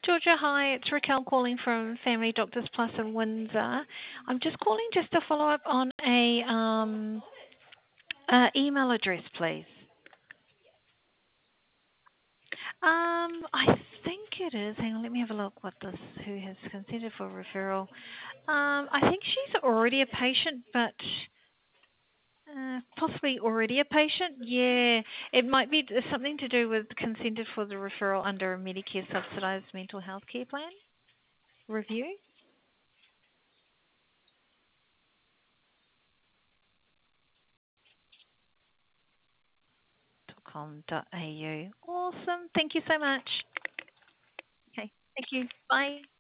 Georgia, hi. It's Raquel calling from Family Doctors Plus in Windsor. I'm just calling just to follow up on a email address, please. I think it is. Hang on, let me have a look. Who has consented for referral? I think she's already a patient, but possibly already a patient. Yeah, it might be something to do with consented for the referral under a Medicare subsidised mental health care plan review. .com.au. Awesome. Thank you so much. Okay. Thank you. Bye.